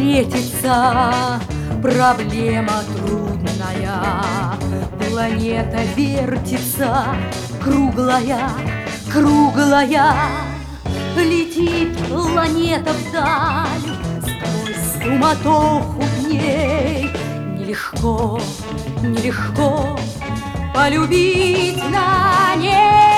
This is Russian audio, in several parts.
встретиться проблема трудная. Планета вертится, круглая, круглая. Летит планета вдаль, сквозь суматоху дней. Нелегко, нелегко полюбить на ней.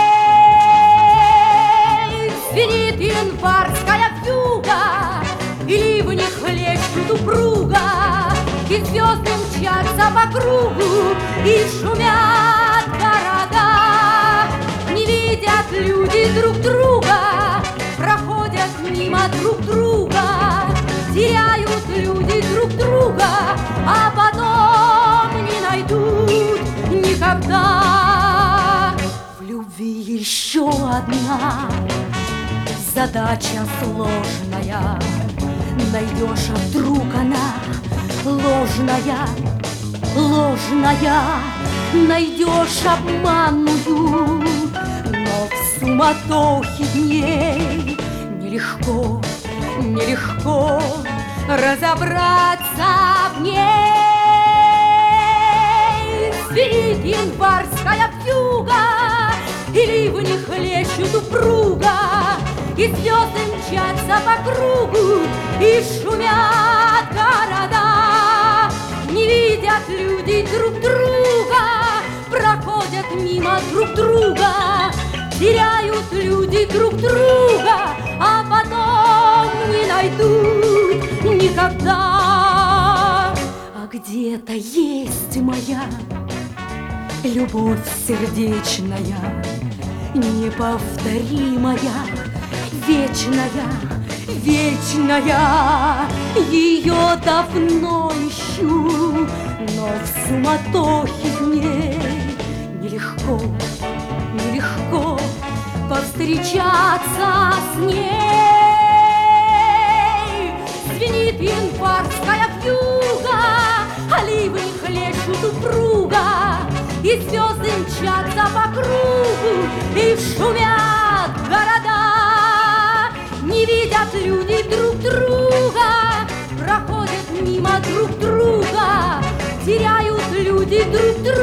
Звенит январская вьюга, и ливни хлещут упруга, и звезды мчатся по кругу, и шумят города. Не видят люди друг друга, проходят мимо друг друга, теряют люди друг друга, а потом не найдут никогда. В любви еще одна задача сложная. Найдешь, а вдруг она ложная, ложная. Найдешь обманную, но в суматохе дней нелегко, нелегко разобраться в ней. Звенит январская вьюга, и ливни хлещут упруга, и звезды мчатся по кругу, и шумят города. Не видят люди друг друга, проходят мимо друг друга, теряют люди друг друга, а потом не найдут никогда. А где-то есть моя любовь сердечная, неповторимая, вечная, вечная. Ее давно ищу, но в суматохе дней нелегко, нелегко повстречаться с ней. Звенит январская вьюга, а ливни хлещут упруга, и звезды мчатся по кругу, и шумят города. Не видят люди друг друга, проходят мимо друг друга, теряют люди друг друга,